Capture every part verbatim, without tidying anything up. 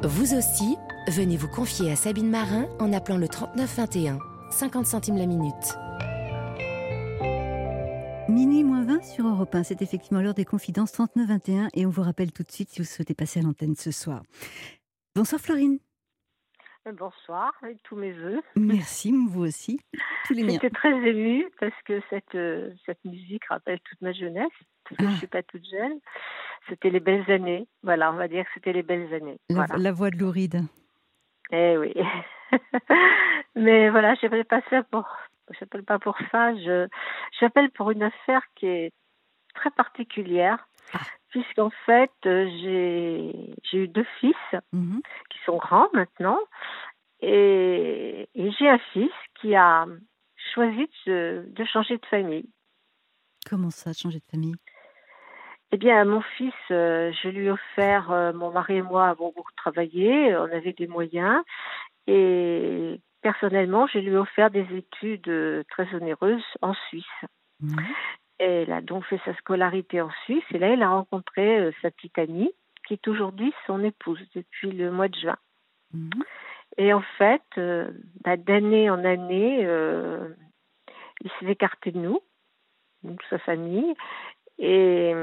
Vous aussi, venez vous confier à Sabine Marin en appelant le trente-neuf vingt et un, cinquante centimes la minute. Minuit moins vingt sur Europe un, c'est effectivement l'heure des confidences trente-neuf vingt et un et on vous rappelle tout de suite si vous souhaitez passer à l'antenne ce soir. Bonsoir Florine. Bonsoir, et tous mes vœux. Merci, vous aussi, tous les miens. J'étais très émue parce que cette, euh, cette musique rappelle toute ma jeunesse, parce que ah. je ne suis pas toute jeune. C'était les belles années, voilà, on va dire que c'était les belles années. La, voilà. la voix de Louride. Eh oui. Mais voilà, j'appelle pas ça pour, j'appelle pas pour ça, je, j'appelle pour une affaire qui est très particulière. Ah. Puisqu'en fait, euh, j'ai, j'ai eu deux fils mm-hmm. qui sont grands maintenant, et, et j'ai un fils qui a choisi de, de changer de famille. Comment ça, changer de famille ? Eh bien, mon fils, euh, je lui ai offert, euh, mon mari et moi avons beaucoup travaillé, on avait des moyens, et personnellement, je lui ai offert des études euh, très onéreuses en Suisse. Mmh. Elle a donc fait sa scolarité en Suisse, et là, elle a rencontré euh, sa petite amie, qui est aujourd'hui son épouse depuis le mois de juin. Mmh. Et en fait, euh, bah, d'année en année, euh, il s'est écarté de nous, donc sa famille, et,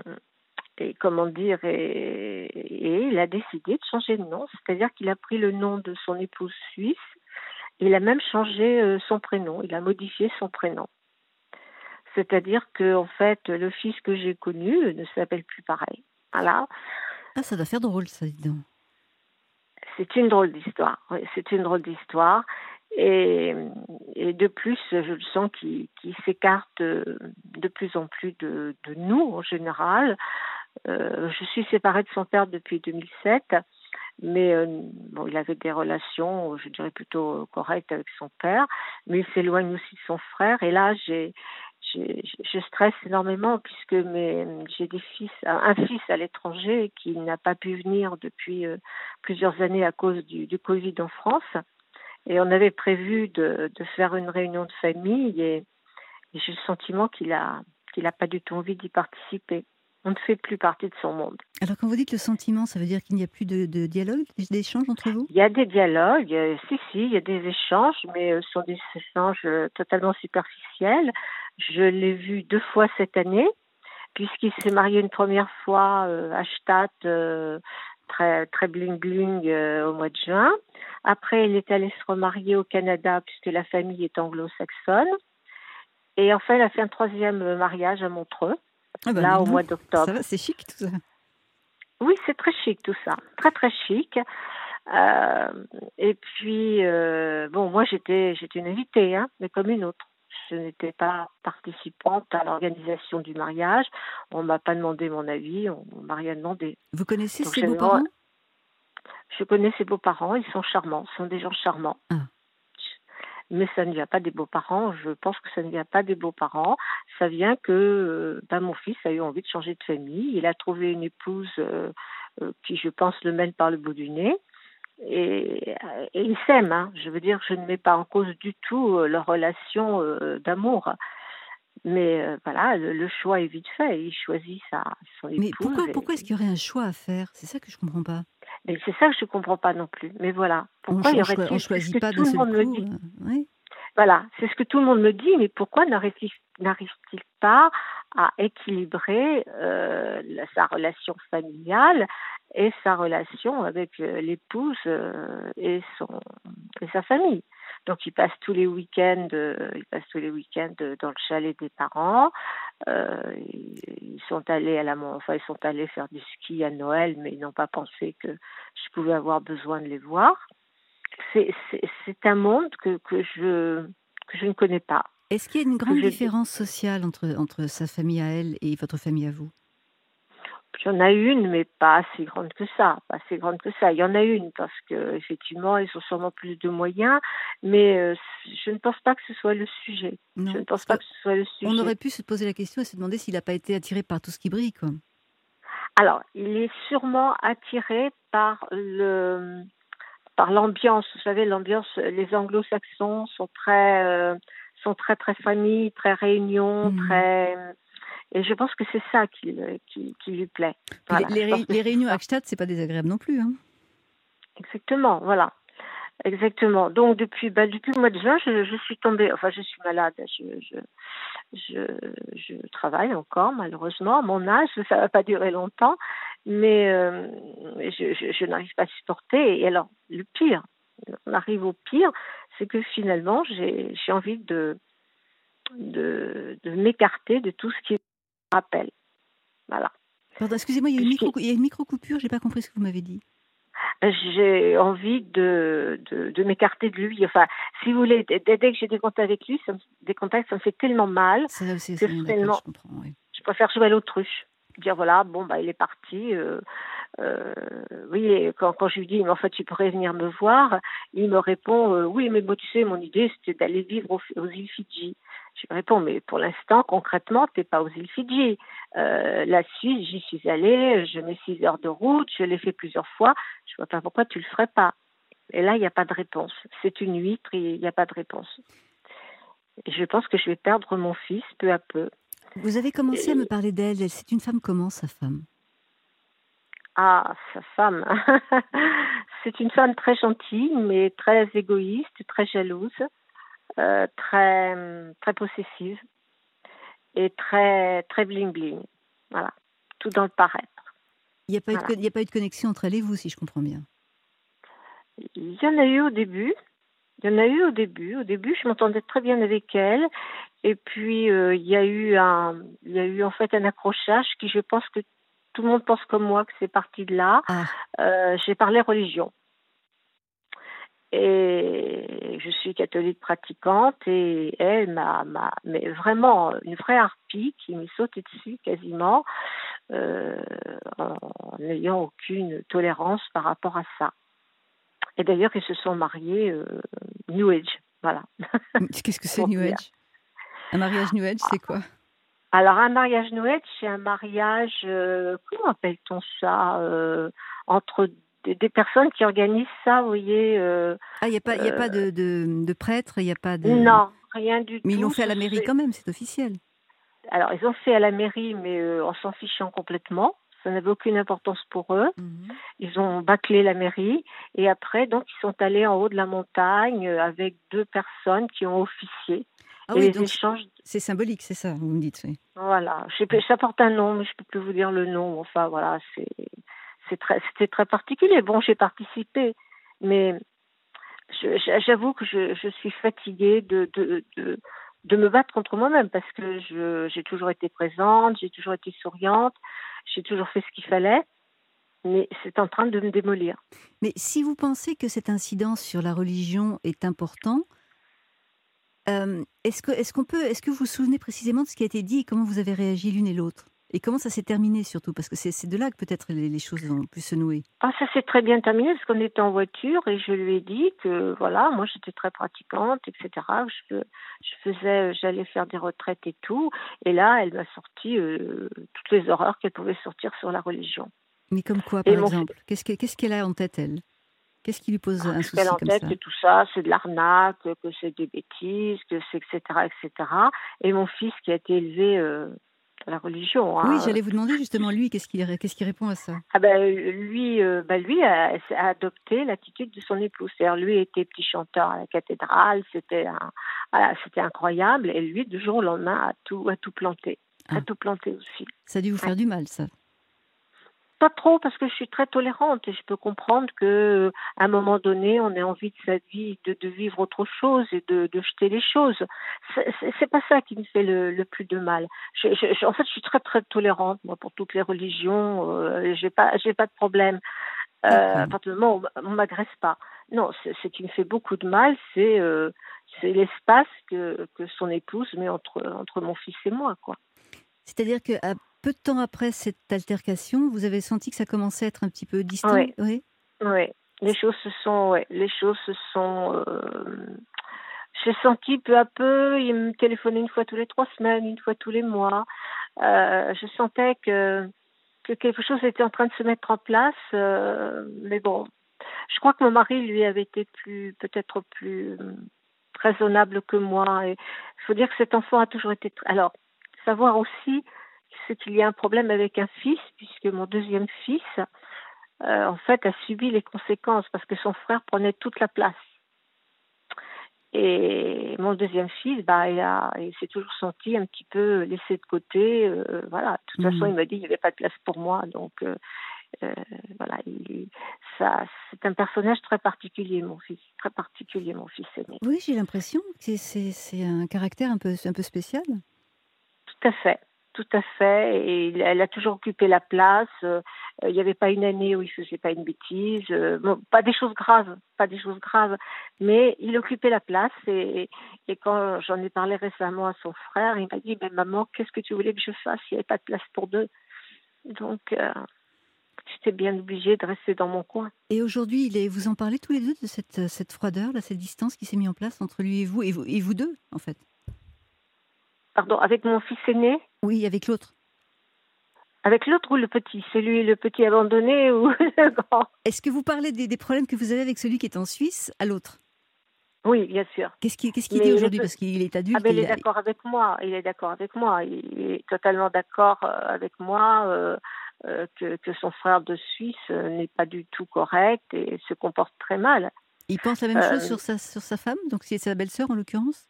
et comment dire, et, et il a décidé de changer de nom, c'est-à-dire qu'il a pris le nom de son épouse suisse, et il a même changé euh, son prénom, il a modifié son prénom. C'est-à-dire que en fait, le fils que j'ai connu ne s'appelle plus pareil. Voilà. Ah, ça doit faire drôle, ça, dis donc. C'est une drôle d'histoire. Oui, c'est une drôle d'histoire. Et, et de plus, je le sens qu'il, qu'il s'écarte de plus en plus de, de nous, en général. Euh, je suis séparée de son père depuis deux mille sept, mais euh, bon, il avait des relations, je dirais, plutôt correctes avec son père, mais il s'éloigne aussi de son frère. Et là, j'ai, j'ai, je stresse énormément puisque mes, j'ai des fils, un fils à l'étranger qui n'a pas pu venir depuis euh, plusieurs années à cause du, du Covid en France. Et on avait prévu de, de faire une réunion de famille et, et j'ai le sentiment qu'il a, qu'il a pas du tout envie d'y participer. On ne fait plus partie de son monde. Alors quand vous dites le sentiment, ça veut dire qu'il n'y a plus de, de dialogue, d'échange entre vous ? Il y a des dialogues, euh, si, si, il y a des échanges, mais euh, ce sont des échanges euh, totalement superficiels. Je l'ai vu deux fois cette année, puisqu'il s'est marié une première fois euh, à Stade, euh, très très bling bling euh, au mois de juin. Après, il est allé se remarier au Canada puisque la famille est anglo-saxonne. Et enfin, il a fait un troisième mariage à Montreux, ah bah là au non. mois d'octobre. Ça va, c'est chic tout ça. Oui, c'est très chic tout ça, très très chic. Euh, et puis euh, bon, moi j'étais j'étais une invitée, hein, mais comme une autre. Je n'étais pas participante à l'organisation du mariage. On ne m'a pas demandé mon avis, on ne m'a rien demandé. Vous connaissez Donc, ses beaux-parents ? Je connais ses beaux-parents, ils sont charmants, ce sont des gens charmants. Ah. Mais ça ne vient pas des beaux-parents, je pense que ça ne vient pas des beaux-parents. Ça vient que ben, mon fils a eu envie de changer de famille. Il a trouvé une épouse euh, euh, qui, je pense, le mène par le bout du nez. Et, et ils s'aiment, hein. Je veux dire, je ne mets pas en cause du tout euh, leur relation euh, d'amour. Mais euh, voilà, le, le choix est vite fait. Il choisit sa, son épouse. Mais pourquoi, et... pourquoi est-ce qu'il y aurait un choix à faire ? C'est ça que je ne comprends pas. Mais c'est ça que je ne comprends pas non plus. Mais voilà, pourquoi on, y aurait-il... On ne choisit pas d'un seul coup. Me euh, oui. Voilà, c'est ce que tout le monde me dit, mais pourquoi n'arrive-t-il, n'arrive-t-il pas à équilibrer euh, sa relation familiale et sa relation avec euh, l'épouse euh, et, son, et sa famille. Donc ils passent tous les week-ends, euh, ils passent tous les week-ends dans le chalet des parents. Euh, ils sont allés à la, enfin ils sont allés faire du ski à Noël, mais ils n'ont pas pensé que je pouvais avoir besoin de les voir. C'est, c'est, c'est un monde que, que, je, que je ne connais pas. Est-ce qu'il y a une grande je... différence sociale entre, entre sa famille à elle et votre famille à vous ? J'en ai une, mais pas assez grande que ça. Pas assez grande que ça. Il y en a une parce que effectivement, ils ont sûrement plus de moyens, mais euh, je ne pense pas que ce soit le sujet. Non, je ne pense pas que ce soit le sujet. On aurait pu se poser la question et se demander s'il n'a pas été attiré par tout ce qui brille, quoi. Alors, il est sûrement attiré par le par l'ambiance. Vous savez, l'ambiance. Les Anglo-Saxons sont très euh, sont très très famille, très réunion, mmh. très. Et je pense que c'est ça qui, qui, qui lui plaît. Voilà, les, les, ré, les réunions à Gstaad, c'est pas désagréable non plus. Hein. exactement, voilà. Exactement. Donc depuis, bah, depuis le mois de juin, je, je suis tombée, enfin je suis malade, je, je, je, je travaille encore malheureusement à mon âge, ça va pas durer longtemps, mais euh, je, je, je n'arrive pas à supporter. Et alors le pire, on arrive au pire, c'est que finalement j'ai, j'ai envie de, de, de m'écarter de tout ce qui me rappelle. Voilà. Pardon, excusez-moi, il y a une Puisque micro, il y a une micro-coupure, j'ai pas compris ce que vous m'avez dit. j'ai envie de, de, de m'écarter de lui. Enfin, si vous voulez, dès, dès que j'ai des contacts avec lui, ça me, des contacts, ça me fait tellement mal Ça aussi, que c'est bien d'accord, finalement, je comprends, oui. je préfère jouer à l'autruche. Dire voilà, bon, bah, il est parti. Euh, euh, oui, et quand, quand je lui dis, mais en fait, tu pourrais venir me voir, il me répond, euh, oui, mais moi, tu sais, mon idée, c'était d'aller vivre aux, aux îles Fidji. Je lui réponds, mais pour l'instant, concrètement, tu n'es pas aux îles Fidji. Euh, la Suisse, j'y suis allée, je mets six heures de route, je l'ai fait plusieurs fois, je ne vois pas pourquoi tu ne le ferais pas. Et là, il n'y a pas de réponse. C'est une huître et il n'y a pas de réponse. Et je pense que je vais perdre mon fils peu à peu. Vous avez commencé à me Et, parler d'elle. Elle, c'est une femme comment, sa femme? ah, sa femme. C'est une femme très gentille, mais très égoïste, très jalouse, euh, très, très possessive et très, très bling-bling. Voilà. Tout dans le paraître. Il n'y a pas eu de, Voilà. co- il y a pas eu de connexion entre elle et vous, si je comprends bien. Il y en a eu au début. Il y en a eu au début. Au début, je m'entendais très bien avec elle. Et puis, euh, il y a eu un, il y a eu en fait un accrochage qui, je pense que tout le monde pense comme moi que c'est parti de là. Ah, Euh, j'ai parlé religion. Et je suis catholique pratiquante et elle m'a, m'a mais vraiment une vraie harpie qui m'est sautée dessus quasiment euh, en n'ayant aucune tolérance par rapport à ça. Et d'ailleurs, ils se sont mariés euh, New Age, voilà. qu'est-ce que c'est Pour New dire. Age? Un mariage New Age, c'est quoi? Alors, un mariage New Age, c'est un mariage, euh, comment appelle-t-on ça euh, entre des, des personnes qui organisent ça, vous voyez. Euh, Ah, il n'y a pas, il y a euh, pas de, de, de prêtre, il n'y a pas de... non, rien du Mais ils l'ont tout. fait à Ce la mairie serait- quand même, c'est officiel. Alors, ils ont fait à la mairie, mais euh, en s'en fichant complètement. Ça n'avait aucune importance pour eux. Mhm. Ils ont bâclé la mairie et après, donc, ils sont allés en haut de la montagne euh, avec deux personnes qui ont officié. Ah Et oui, les donc c'est échanges, c'est symbolique, c'est ça, vous me dites, oui. voilà, je sais pas, ça porte un nom, mais je peux plus vous dire le nom. Enfin, voilà, c'est, c'est très, c'était très particulier. Bon, j'ai participé, mais je- je- j'avoue que je, je suis fatiguée de, de, de, de me battre contre moi-même parce que je, j'ai toujours été présente, j'ai toujours été souriante, j'ai toujours fait ce qu'il fallait, mais c'est en train de me démolir. Mais si vous pensez que cet incident sur la religion est important, euh, est-ce que, est-ce qu'on peut, est-ce que vous vous souvenez précisément de ce qui a été dit et comment vous avez réagi l'une et l'autre? Et comment ça s'est terminé surtout? Parce que c'est c'est de là que peut-être les, les choses ont pu se nouer. Ah, ça s'est très bien terminé parce qu'on était en voiture et je lui ai dit que voilà, moi j'étais très pratiquante, et cetera. Je, je faisais, j'allais faire des retraites et tout. Et là, elle m'a sorti euh, toutes les horreurs qu'elle pouvait sortir sur la religion. Mais comme quoi, Et par mon exemple? Qu'est-ce que- qu'est-ce qu'elle a en tête, elle? Qu'est-ce qui lui pose ah, un tout ce qu'elle a souci en comme tête, ça? que tout ça, c'est de l'arnaque, que c'est des bêtises, que c'est et cetera, et cetera. Et mon fils qui a été élevé euh, à la religion, Oui, hein, j'allais vous demander justement, lui, qu'est-ce qu'il qu'est-ce qu'il répond à ça? ah ben, lui, euh, ben, lui a, a adopté l'attitude de son épouse. C'est-à-dire, lui était petit chanteur à la cathédrale, c'était un, voilà, c'était incroyable. Et lui, du jour au lendemain, a tout, a tout planté. A Ah, tout planté aussi. ça a dû vous Ouais. faire du mal, ça. Pas trop, parce que je suis très tolérante et je peux comprendre que à un moment donné, on ait envie de sa vie de, de vivre autre chose et de, de jeter les choses. C'est, c'est, c'est pas ça qui me fait le, le plus de mal. Je, je, je- en fait, je suis très très tolérante moi pour toutes les religions. Euh, j'ai pas j'ai pas de problème. Euh, à D'accord. partir du moment où on m'agresse pas. Non, c'est, ce qui me fait beaucoup de mal, c'est euh, c'est l'espace que, que son épouse met entre entre mon fils et moi, quoi. C'est-à-dire qu'à peu de temps après cette altercation, vous avez senti que ça commençait à être un petit peu distant? Oui, Oui? oui. Les choses se sont, ouais, les choses se sont. Euh, j'ai senti peu à peu. Il me téléphonait une fois tous les trois semaines, une fois tous les mois. Euh, je sentais que que quelque chose était en train de se mettre en place. Euh, mais bon, je crois que mon mari, lui, avait été plus, peut-être plus euh, raisonnable que moi. Et il faut dire que cet enfant a toujours été. tr- Alors, savoir aussi c'est qu'il y a un problème avec un fils, puisque mon deuxième fils euh, en fait, a subi les conséquences parce que son frère prenait toute la place. Et mon deuxième fils, bah, il, a, il s'est toujours senti un petit peu laissé de côté. Euh, voilà. De toute façon, Mhm. il m'a dit qu'il n'y avait pas de place pour moi. Donc, euh, euh, voilà, il, ça, c'est un personnage très particulier, mon fils. Très particulier, mon fils aîné. Oui, j'ai l'impression que c'est, c'est un caractère un peu, un peu spécial. Tout à fait. Tout à fait. Et il- elle a toujours occupé la place. Euh, Il n'y avait pas une année où il faisait pas une bêtise. Euh, bon, pas des choses graves, pas des choses graves, mais il occupait la place. Et, et quand j'en ai parlé récemment à son frère, il m'a dit ben, maman, qu'est-ce que tu voulais que je fasse? Il n'y avait pas de place pour deux. Donc, euh, j'étais bien obligée de rester dans mon coin. Et aujourd'hui, il est, vous en parlez tous les deux de cette, cette froideur, là, cette distance qui s'est mise en place entre lui et vous, et vous, et vous deux, en fait. Pardon, avec mon fils aîné? Oui, avec l'autre. Avec l'autre ou le petit? Celui, le petit abandonné ou le grand? Est-ce que vous parlez des, des problèmes que vous avez avec celui qui est en Suisse à l'autre? Oui, bien sûr. Qu'est-ce qu'il, qu'est-ce qu'il dit Mais il est aujourd'hui? peu- Parce qu'il est Ah adulte ben, et il il est a... d'accord avec moi. Il est d'accord avec moi. Il est totalement d'accord euh, avec moi euh, euh, que, que son frère de Suisse euh, n'est pas du tout correct et se comporte très mal. il pense la même chose Euh, sur sa, sur sa femme, donc c'est sa belle-sœur en l'occurrence?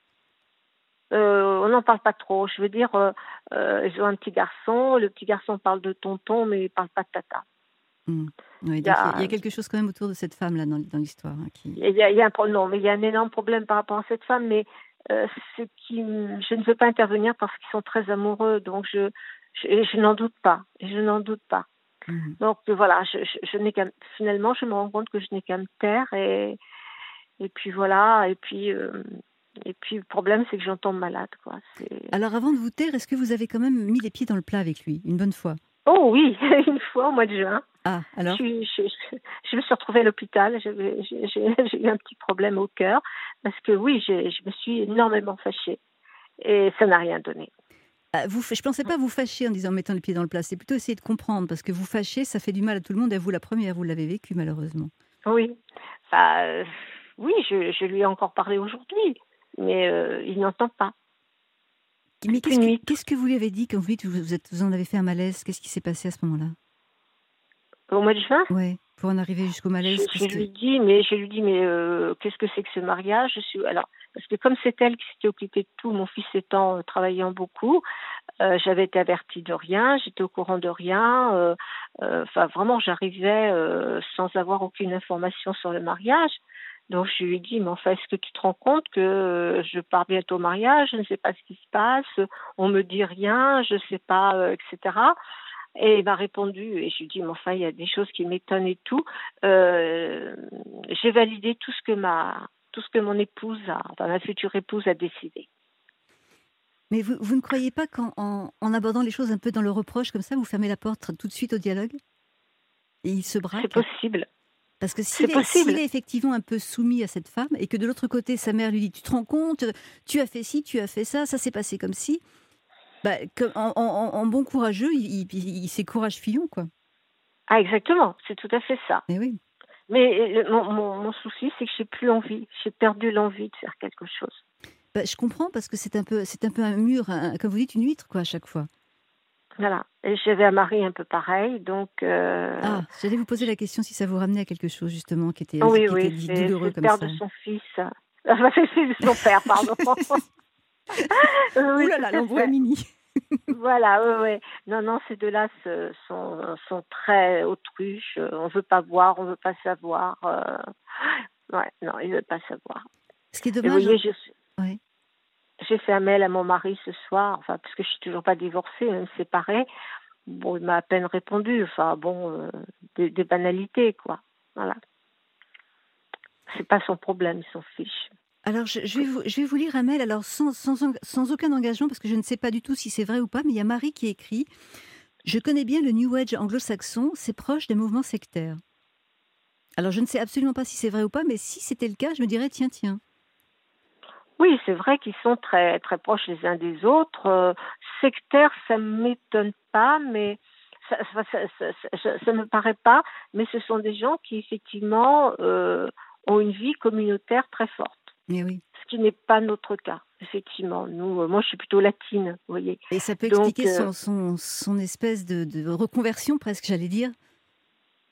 euh, on n'en parle pas trop. Je veux dire, euh, euh, ils ont un petit garçon. Le petit garçon parle de tonton, mais il parle pas de tata. Hmm. Oui, Il y donc il y, a, il y a a, quelque chose quand même autour de cette femme-là dans, dans l'histoire, hein, qui... il y a, il y a un problème. Non, mais il y a un énorme problème par rapport à cette femme. Mais euh, ce qui, je ne veux pas intervenir parce qu'ils sont très amoureux. Donc je, je, je n'en doute pas. Je n'en doute pas. Mhm. Donc euh, voilà, je, je, je n'ai qu'à finalement je me rends compte que je n'ai qu'à me taire et et puis voilà et puis euh, et puis le problème c'est que j'en tombe malade quoi. C'est... Alors avant de vous taire, est-ce que vous avez quand même mis les pieds dans le plat avec lui, une bonne fois? Oh oui, une fois au mois de juin, Ah, je, alors? suis, je, je, je me suis retrouvée à l'hôpital. J'avais, j'ai, j'ai, j'ai eu un petit problème au cœur parce que oui, j'ai, je me suis énormément fâchée et ça n'a rien donné. Ah, vous, je ne pensais pas vous fâcher en disant mettant les pieds dans le plat, c'est plutôt essayer de comprendre, parce que vous fâcher, ça fait du mal à tout le monde, et à vous la première, vous l'avez vécu malheureusement. Oui, bah, euh, oui, je, je lui ai encore parlé aujourd'hui, mais euh, il n'entend pas. Mais Toute qu'est-ce une que, nuit. qu'est-ce que vous lui avez dit quand vous dites que vous, êtes, vous en avez fait un malaise? Qu'est-ce qui s'est passé à ce moment-là? Au mois de juin, Ouais, pour en arriver jusqu'au je, malaise, je qu'est-ce que... lui dis, mais je lui dis, mais euh, qu'est-ce que c'est que ce mariage? Je suis alors parce que comme c'est elle qui s'était occupée de tout, mon fils étant euh, travaillant beaucoup, euh, j'avais été avertie de rien, j'étais au courant de rien. euh, euh, Enfin, vraiment, j'arrivais euh, sans avoir aucune information sur le mariage. Donc je lui ai dit, mais enfin, est-ce que tu te rends compte que euh, je pars bientôt au mariage, je ne sais pas ce qui se passe, on me dit rien, je ne sais pas, euh, et cetera. Et il m'a répondu, et je lui ai dit, mais enfin, il y a des choses qui m'étonnent et tout. Euh, j'ai validé tout ce que ma, tout ce que mon épouse a, enfin, ma future épouse a décidé. Mais vous, vous ne croyez pas qu'en en, en abordant les choses un peu dans le reproche, comme ça, vous fermez la porte tout de suite au dialogue? Et il se C'est braque? possible. Parce que C'est s'il est, s'il possible. est effectivement un peu soumis à cette femme, et que de l'autre côté, sa mère lui dit, tu te rends compte, tu as fait ci, tu as fait ça, ça s'est passé comme ci, bah, comme, en, en- en bon courageux, il, il, il- c'est courage Fillon, quoi. Ah, exactement. C'est tout à fait ça. Mais oui. Mais le- mon, mon, mon souci, c'est que j'ai plus envie. J'ai perdu l'envie de faire quelque chose. Bah, je comprends, parce que c'est un peu, c'est un peu un mur, un- comme vous dites, une huître, quoi, à chaque fois. Voilà. Et j'avais un mari un peu pareil, donc. Euh... Ah, j'allais vous poser la question si ça vous ramenait à quelque chose, justement, qui était, Oui, qui était oui, dit c'est, c'est douloureux le comme père ça. de son fils. Enfin, c'est c'est son père, pardon. Ouh Oui, là tout là, à l'embrouille fait. mini. Voilà, oui, oui. Non, non, ces deux-là se- sont, sont très autruches. euh, On veut pas voir, on veut pas savoir. euh, Ouais, non, ils veulent pas savoir. Ce qui est Et vous dommage. voyez, je- Ouais. j'ai fait un mail à mon mari ce soir, enfin, parce que je suis toujours pas divorcée, même séparée. Bon, il m'a à peine répondu. Enfin, bon, euh, des, des banalités, quoi. Voilà. C'est pas son problème, il s'en fiche. Alors, je, je vais vous, je vais vous lire un mail, alors sans, sans, eng- sans aucun engagement, parce que je ne sais pas du tout si c'est vrai ou pas, mais il y a Marie qui écrit « Je connais bien le New Age anglo-saxon, c'est proche des mouvements sectaires. » Alors, je ne sais absolument pas si c'est vrai ou pas, mais si c'était le cas, je me dirais « Tiens, tiens. » Oui, c'est vrai qu'ils sont très très proches les uns des autres. Euh, sectaires, ça m'étonne pas, mais ça, ça, ça, ça, ça- ça me paraît pas. Mais ce sont des gens qui effectivement euh, ont une vie communautaire très forte, Mais oui. ce qui n'est pas notre cas. Effectivement, nous, euh, moi, je suis plutôt latine, vous voyez. Et ça peut Donc, expliquer euh, son, son, son espèce de, de reconversion, presque, j'allais dire.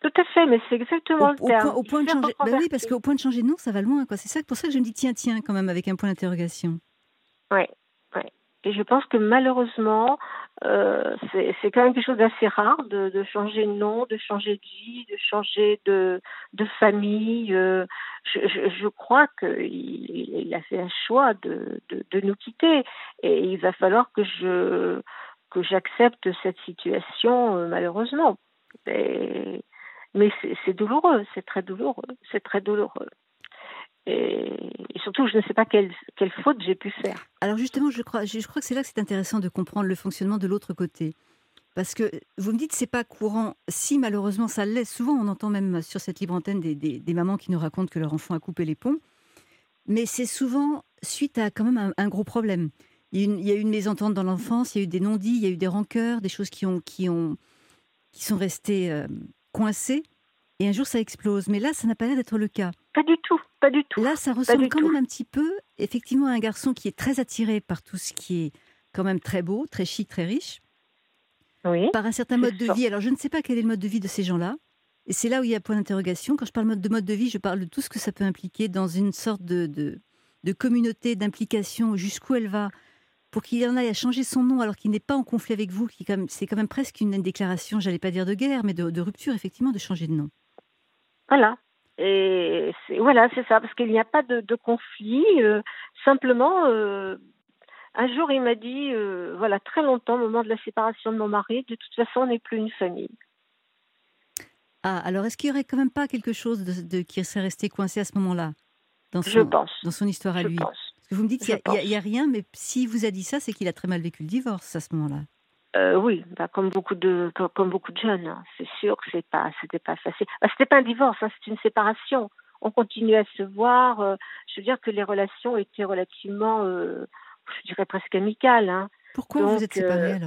tout à fait, mais c'est exactement Au, le au terme. point, au Il point de s'est changer. Bah oui, parce reconverti. qu'au point de changer de nom, ça va loin, quoi. C'est ça, pour ça que je me dis tiens, tiens, quand même, avec un point d'interrogation. Ouais, ouais. Et je pense que malheureusement, euh, c'est c'est quand même quelque chose d'assez rare de, de changer de nom, de changer de vie, de changer de, de famille. euh, je, je, je crois qu'il il a fait un choix de, de, de nous quitter. Et il va falloir que je que j'accepte cette situation, euh, malheureusement. Et- mais c'est c'est douloureux, c'est très douloureux, c'est très douloureux. Et, et surtout, je ne sais pas quelle, quelle faute j'ai pu faire. Alors justement, je crois, je, je crois que c'est là que c'est intéressant de comprendre le fonctionnement de l'autre côté. Parce que vous me dites c'est pas courant. Si malheureusement ça l'est, souvent on entend même sur cette libre antenne des, des, des mamans qui nous racontent que leur enfant a coupé les ponts. Mais c'est souvent suite à quand même un, un gros problème. Il y, a une, il y a eu une mésentente dans l'enfance, il y a eu des non-dits, il y a eu des rancœurs, des choses qui, ont, qui, ont, qui sont restées euh, coincées. Et un jour ça explose. Mais là, ça n'a pas l'air d'être le cas. Pas du tout, pas du tout, Là, ça pas ressemble du quand tout. même un petit peu, effectivement, à un garçon qui est très attiré par tout ce qui est quand même très beau, très chic, très riche, Oui, par un certain c'est mode de ça. vie. Alors, je ne sais pas quel est le mode de vie de ces gens-là. Et c'est là où il y a point d'interrogation. Quand je parle de mode de vie, je parle de tout ce que ça peut impliquer dans une sorte de, de, de communauté, d'implication, jusqu'où elle va, pour qu'il en aille à changer son nom alors qu'il n'est pas en conflit avec vous. Qui, comme, c'est quand même presque une déclaration, j'allais pas dire de guerre, mais de, de rupture, effectivement, de changer de nom. Voilà. Et c'est, voilà, c'est ça, parce qu'il n'y a pas de, de conflit. euh, simplement, euh, un jour, il m'a dit, euh, voilà, très longtemps, au moment de la séparation de mon mari, de toute façon, on n'est plus une famille. Ah, alors est-ce qu'il n'y aurait quand même pas quelque chose de, de- qui serait resté coincé à ce moment-là, dans Je son, pense, dans son histoire à je lui? pense, Parce que vous me dites je qu'il n'y a, pense. il y a- il y a rien, mais s'il vous a dit ça, c'est qu'il a très mal vécu le divorce à ce moment-là. Euh, oui, bah, comme beaucoup de comme, comme beaucoup de jeunes, hein. C'est sûr que c'est pas c'était pas facile. Bah, c'était pas un divorce, hein, c'est une séparation. On continuait à se voir. euh, je veux dire que les relations étaient relativement, euh, je dirais presque amicales. Hein. Pourquoi vous vous êtes Donc séparés euh, alors?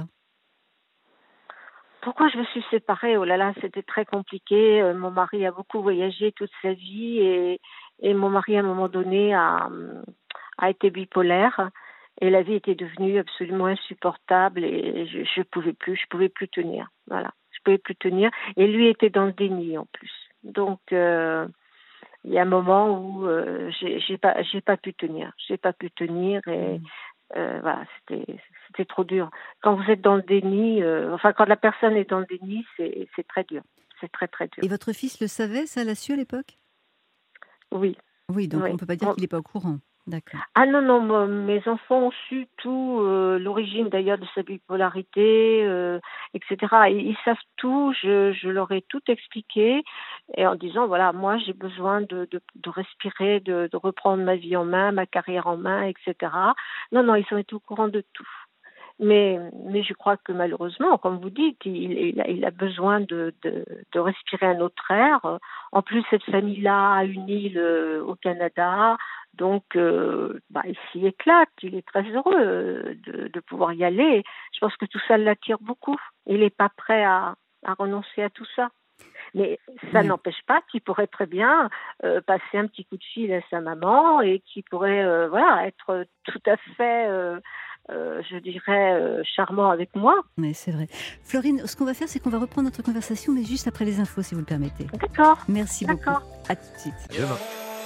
pourquoi je me suis séparée? Oh là là, c'était très compliqué. Euh, mon mari a beaucoup voyagé toute sa vie et, et mon mari, à un moment donné, a, a été bipolaire. Et la vie était devenue absolument insupportable et je, je pouvais plus, je pouvais plus tenir. Voilà, je pouvais plus tenir. Et lui était dans le déni en plus. Donc, euh, il y a un moment où euh, j'ai, j'ai pas, j'ai pas pu tenir. J'ai pas pu tenir et Mm. euh, voilà, c'était, c'était trop dur. Quand vous êtes dans le déni, euh, enfin quand la personne est dans le déni, c'est, c'est très dur. C'est très très dur. Et votre fils le savait, ça l'a su à l'époque? Oui, Oui, donc on oui. ne peut pas dire Bon. qu'il n'est pas au courant. D'accord. Ah non, non, moi, mes enfants ont su tout, euh, l'origine d'ailleurs de sa bipolarité, euh, et cetera. Ils, ils savent tout, je, je leur ai tout expliqué, et en disant, voilà, moi j'ai besoin de, de, de respirer, de, de reprendre ma vie en main, ma carrière en main, et cetera. Non, non, ils sont au courant de tout. Mais, mais je crois que malheureusement, comme vous dites, il, il, a, il a besoin de, de, de respirer un autre air. En plus, cette famille-là a une île euh, au Canada, donc euh, bah, il s'y éclate. Il est très heureux euh, de, de pouvoir y aller. Je pense que tout ça l'attire beaucoup. Il n'est pas prêt à, à renoncer à tout ça. Mais ça Oui. n'empêche pas qu'il pourrait très bien euh, passer un petit coup de fil à sa maman et qu'il pourrait euh, voilà, être tout à fait... Euh, Euh, je dirais, euh, charmant avec moi. Oui, c'est vrai. Florine, ce qu'on va faire, c'est qu'on va reprendre notre conversation, mais juste après les infos, si vous le permettez. D'accord. Merci beaucoup. D'accord. À tout de suite. Demain.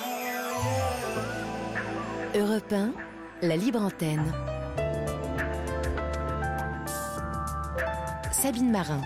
Europe un, la libre antenne. Sabine Marin.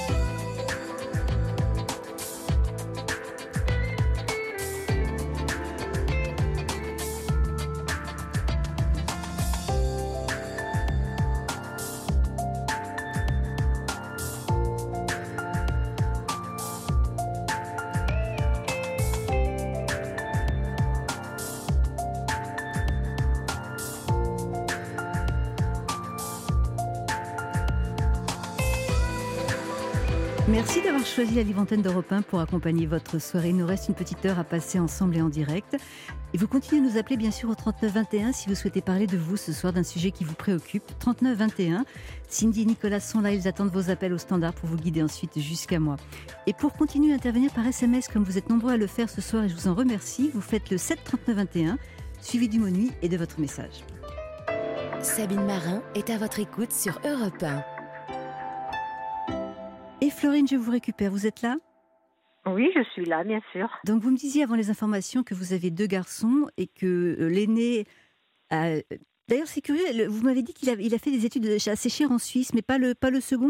Merci d'avoir choisi la Libre Antenne d'Europe un pour accompagner votre soirée. Il nous reste une petite heure à passer ensemble et en direct. Et vous continuez à nous appeler bien sûr au trente-neuf vingt et un si vous souhaitez parler de vous ce soir, d'un sujet qui vous préoccupe. trente-neuf vingt et un. Cindy et Nicolas sont là, ils attendent vos appels au standard pour vous guider ensuite jusqu'à moi. Et pour continuer à intervenir par S M S comme vous êtes nombreux à le faire ce soir et je vous en remercie, vous faites le sept trente-neuf vingt et un, suivi du mot nuit et de votre message. Sabine Marin est à votre écoute sur Europe un. Et Florine, je vous récupère, vous êtes là ? Oui, je suis là, bien sûr. Donc, vous me disiez avant les informations que vous avez deux garçons et que euh, l'aîné a... D'ailleurs, c'est curieux, le- vous m'avez dit qu'il a, il a fait des études assez chères en Suisse, mais pas le, pas le second?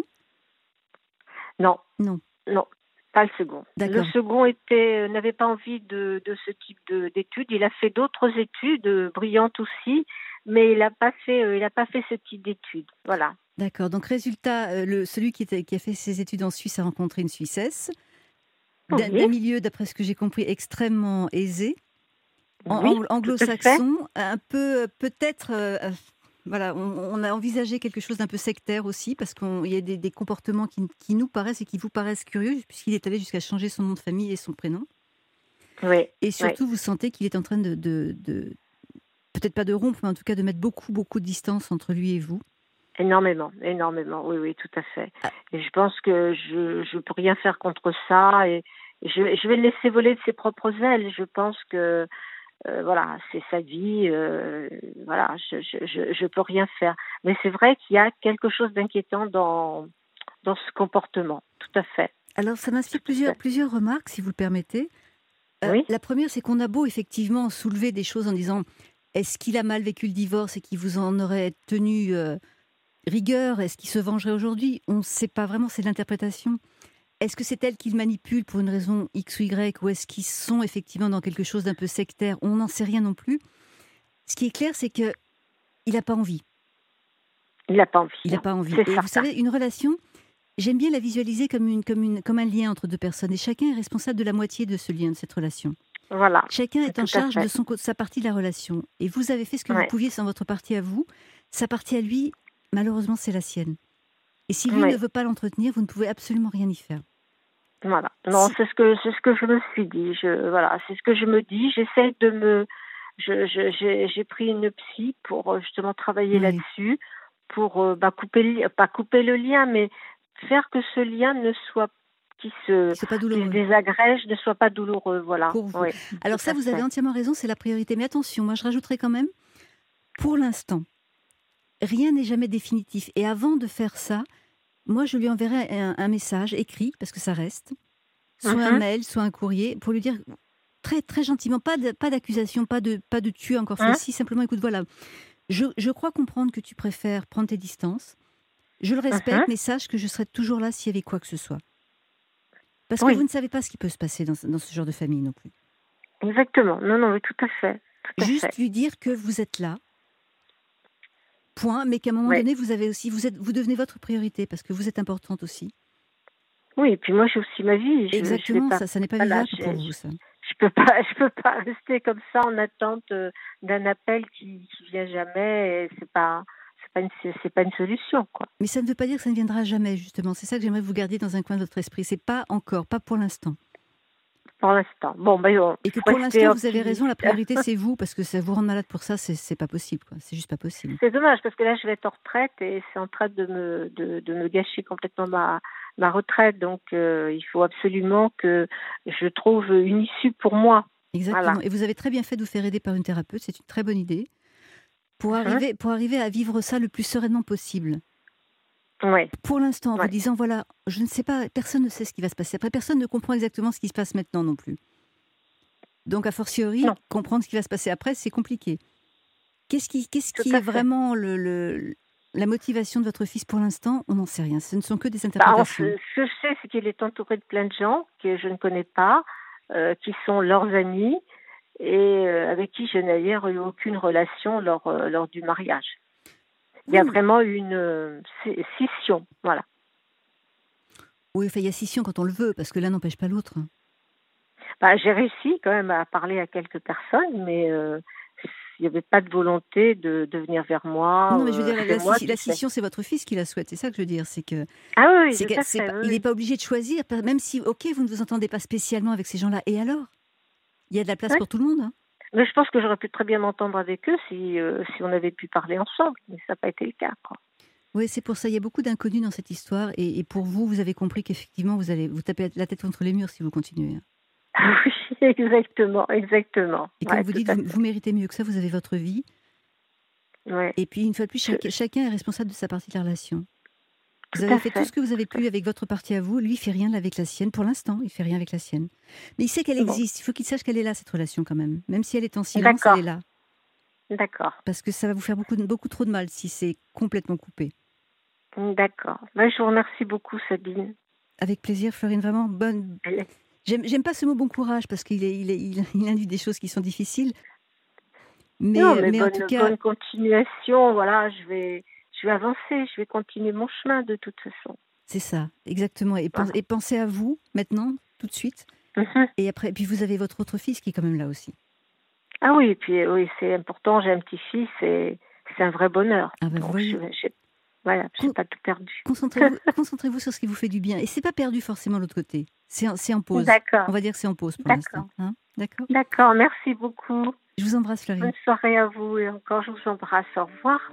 Non, Non, non, pas le second. Le d'accord. second était, euh, n'avait pas envie de, de ce type de- d'études. Il a fait d'autres études euh, brillantes aussi, mais il n'a pas fait, euh, il a pas fait ce type d'études. Voilà. D'accord. Donc, résultat, euh, le, celui qui, était, qui a fait ses études en Suisse a rencontré une Suissesse, d'un Oui, d'un milieu, d'après ce que j'ai compris, extrêmement aisé, en- oui, en- tout à fait. anglo-saxon, un peu, euh, peut-être, euh, euh, voilà, on, on a envisagé quelque chose d'un peu sectaire aussi, parce qu'il y a des, des comportements qui, qui nous paraissent et qui vous paraissent curieux, puisqu'il est allé jusqu'à changer son nom de famille et son prénom. Oui, Et oui, surtout, vous sentez qu'il est en train de, de, de- peut-être pas de rompre, mais en tout cas de mettre beaucoup, beaucoup de distance entre lui et vous. énormément, énormément. Oui, oui, tout à fait. Ah, Et je pense que je je peux rien faire contre ça et je, je vais le laisser voler de ses propres ailes. Je pense que euh, voilà, c'est sa vie. Euh, voilà, je, je je je peux rien faire. Mais c'est vrai qu'il y a quelque chose d'inquiétant dans dans ce comportement. Tout à fait, alors, ça tout m'inspire à plusieurs, fait. plusieurs remarques, si vous le permettez. Euh, Oui, la première, c'est qu'on a beau effectivement soulever des choses en disant est-ce qu'il a mal vécu le divorce et qu'il vous en aurait tenu euh, rigueur? Est-ce qu'il se vengerait aujourd'hui? On ne sait pas vraiment, c'est de l'interprétation. Est-ce que c'est elle qui le manipule pour une raison X ou Y, ou est-ce qu'ils sont effectivement dans quelque chose d'un peu sectaire? On n'en sait rien non plus. Ce qui est clair, c'est que il n'a pas envie. il n'a pas envie. Il n'a Non, pas envie. c'est Et vous certain. savez, une relation, j'aime bien la visualiser comme, une, comme, une, comme un lien entre deux personnes. Et chacun est responsable de la moitié de ce lien, de cette relation. Voilà, Chacun est en tout à charge de, fait. son, co- de sa partie de la relation. Et vous avez fait ce que vous Ouais, pouviez sans votre partie à vous. Sa partie à lui, malheureusement, c'est la sienne. Et si lui ne ouais. veut pas l'entretenir, vous ne pouvez absolument rien y faire. Voilà. Non, Si, c'est ce que c'est ce que je me suis dit. Je voilà, c'est ce que je me dis. J'essaie de me je je- j'ai j'ai pris une psy pour euh, justement travailler oui, là-dessus, pour euh, bah, couper le li- pas couper le lien, mais faire que ce lien ne soit qui se qu'il soit pas qui se douloureux désagrège ne soit pas douloureux. Voilà. pour vous. Oui, Alors tout ça, à vous avez fait. entièrement raison, c'est la priorité. Mais attention, moi je rajouterai quand même, pour l'instant, rien n'est jamais définitif. Et avant de faire ça, moi je lui enverrai un, un message écrit, parce que ça reste, soit un Mhm. mail, soit un courrier, pour lui dire très très gentiment, pas de, pas d'accusation, pas de pas de tu as encore fait Hein. ci, simplement écoute, voilà, je, je crois comprendre que tu préfères prendre tes distances. Je le Mhm. respecte, mais sache que je serai toujours là s'il y avait quoi que ce soit. Parce que vous Oui, ne savez pas ce qui peut se passer dans, ce- dans ce genre de famille non plus. exactement. Non, non, oui, tout à fait, tout à fait. Juste lui dire que vous êtes là, point, mais qu'à un moment Oui. donné, vous avez aussi, vous êtes, vous devenez votre priorité parce que vous êtes importante aussi. Oui, et puis moi j'ai aussi ma vie. Je je vais Exactement, pas ça, ça n'est pas voilà, vivable je, pour vous, ça. je peux pas je peux pas rester comme ça en attente euh, d'un appel qui qui vient jamais et c'est pas c'est pas une c'est c'est pas une solution quoi. Mais ça ne veut pas dire que ça ne viendra jamais, justement. C'est ça que j'aimerais que vous gardiez dans un coin de votre esprit. C'est pas encore, pas pour l'instant. Pour l'instant. Bon ben on Et que faut pour rester l'instant, vous avez raison, la optimiste. priorité, c'est vous, parce que ça vous rend malade pour ça, c'est c'est pas possible, quoi. C'est juste pas possible. C'est dommage parce que là je vais être en retraite et c'est en train de me de de me gâcher complètement ma ma retraite donc euh, il faut absolument que je trouve une issue pour moi. Voilà. Exactement. Et vous avez très bien fait de vous faire aider par une thérapeute, c'est une très bonne idée. Pour Hein. arriver, pour arriver à vivre ça le plus sereinement possible. Ouais. Pour l'instant, en vous Ouais. disant, voilà, je ne sais pas, personne ne sait ce qui va se passer. Après, personne ne comprend exactement ce qui se passe maintenant non plus. Donc, a fortiori, Non, comprendre ce qui va se passer après, c'est compliqué. Qu'est-ce qui, qu'est-ce tout qui à est fait. vraiment le, le- la motivation de votre fils pour l'instant? On n'en sait rien. Ce ne sont que des Bah, en interprétations. ce ce que je sais, c'est qu'il est entouré de plein de gens que je ne connais pas, heu, qui sont leurs amis et heu, avec qui je n'ai d'ailleurs eu aucune relation lors, heu, lors du mariage. Il y a Oui, vraiment une, heu, sci scission, voilà. oui, enfin, il y a scission quand on le veut, parce que l'un n'empêche pas l'autre. Bah, j'ai réussi quand même à parler à quelques personnes, mais heu, il n'y avait pas de volonté de de venir vers moi, Non, mais je veux heu, dire, la, c'est la moi scission, qui la fais. scission, c'est votre fils qui la souhaite. C'est ça que je veux dire. C'est que, Ah oui, c'est oui, que tout à c'est fait, pas, oui, il n'est oui. pas obligé de choisir, même si, ok, vous ne vous entendez pas spécialement avec ces gens-là. Et alors? Il y a de la place Ouais. pour tout le monde, hein. Mais je pense que j'aurais pu très bien m'entendre avec eux si, heu, si on avait pu parler ensemble, mais ça n'a pas été le cas, quoi. Oui, c'est pour ça. Il y a beaucoup d'inconnus dans cette histoire. Et, et pour vous, vous avez compris qu'effectivement, vous allez vous taper la tête contre les murs si vous continuez, hein. Ah oui, exactement, exactement. Et comme Ouais, vous tout dites, à vous, fait. vous méritez mieux que ça. Vous avez votre vie. Ouais. Et puis, une fois de plus, Je chaque- chacun est responsable de sa partie de la relation. tout Vous avez à fait tout fait. ce que vous avez Tout à pu avec votre partie à vous. Lui, il fait rien avec la sienne. Pour l'instant, il fait rien avec la sienne. Mais il sait qu'elle fait. Bon, existe. Il faut qu'il sache qu'elle est là, cette relation, quand même. Même si elle est en silence, elle est d'accord, là. d'accord, Parce que ça va vous faire beaucoup, beaucoup trop de mal si c'est complètement coupé. d'accord. Ben, je vous remercie beaucoup, Sabine. Avec plaisir, Florine, vraiment bonne. Elle- J'aime, j'aime pas ce mot bon courage parce qu'il est, il est, il, il induit des choses qui sont difficiles. Non, Mais, mais mais en tout bonne, cas, bonne continuation. Voilà, je vais, je vais avancer. Je vais continuer mon chemin de toute façon. c'est ça, exactement. Et, pense- Voilà. et pensez à vous maintenant, tout de suite. Mhm. Et après, puis vous avez votre autre fils qui est quand même là aussi. Ah oui, et puis oui, c'est important. J'ai un petit-fils et c'est un vrai bonheur. Ah ben, vous Donc, je, voyez, j'ai, voilà, j'ai con- pas tout perdu. concentrez-vous, concentrez-vous sur ce qui vous fait du bien. Et c'est pas perdu forcément de l'autre côté. C'est, en- c'est en pause. On D'accord, va dire que c'est en pause pour l'instant. d'accord, Hein, d'accord. d'accord. Merci beaucoup. Je vous embrasse, Florine. Bonne soirée à vous et encore, je vous embrasse. Au revoir.